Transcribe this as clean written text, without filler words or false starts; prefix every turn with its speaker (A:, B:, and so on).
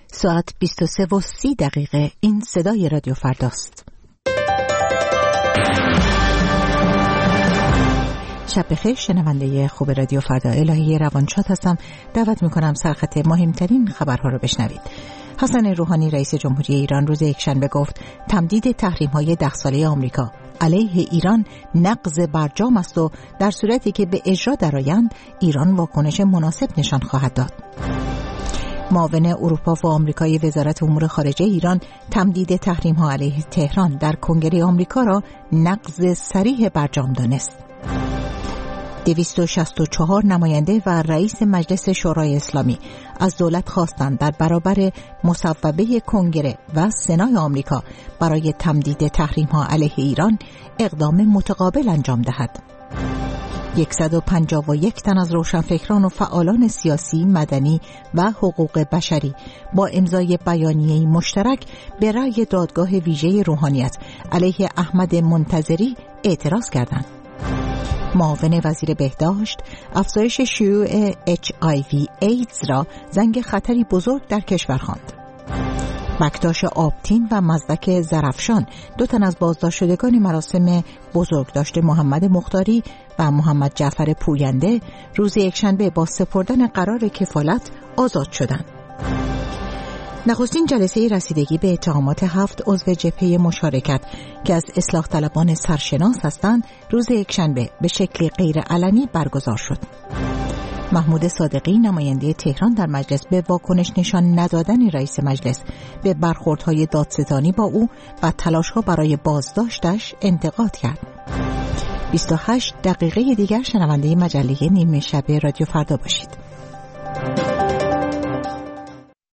A: ساعت 23:30 این صدای رادیو فرداست. شب بخیر شنونده خوب رادیو فردا، الهی روانشاد هستم. دعوت میکنم سرخط مهمترین خبرها رو بشنوید. حسن روحانی رئیس جمهوری ایران روز یکشنبه گفت تمدید تحریم‌های 10 ساله آمریکا علیه ایران نقض برجام است و در صورتی که به اجرا درآیند ایران واکنش مناسب نشان خواهد داد. معاون اروپا و آمریکای وزارت امور خارجه ایران تمدید تحریم‌ها علیه تهران در کنگره آمریکا را نقض صریح برجام دانست. 264 نماینده و رئیس مجلس شورای اسلامی از دولت خواستند در برابر مصوبه کنگره و سنای آمریکا برای تمدید تحریم‌ها علیه ایران اقدام متقابل انجام دهد. 151 تن از روشنفکران و فعالان سیاسی، مدنی و حقوق بشری با امضای بیانیه‌ای مشترک به رأی دادگاه ویژه روحانیت علیه احمد منتظری اعتراض کردند. معاون وزیر بهداشت افزایش شیوع HIV ایدز را زنگ خطری بزرگ در کشور خواند. بکتاش آبتین و مزدک زرفشان 2 تن از بازداشت شدگان مراسم بزرگداشت محمد مختاری و محمد جعفر پوینده روز یکشنبه با سپردن قرار کفالت آزاد شدند. نخستین جلسه رسیدگی به اتهامات 7 عضو جبهه مشارکت که از اصلاح طلبان سرشناس هستند روز یکشنبه به شکل غیر علنی برگزار شد. محمود صادقی نماینده تهران در مجلس به واکنش نشان ندادن رئیس مجلس به برخوردهای دادستانی با او و تلاش‌ها برای بازداشتش انتقاد کرد. 28 دقیقه دیگر شنونده مجله نیمه شب رادیو فردا باشید.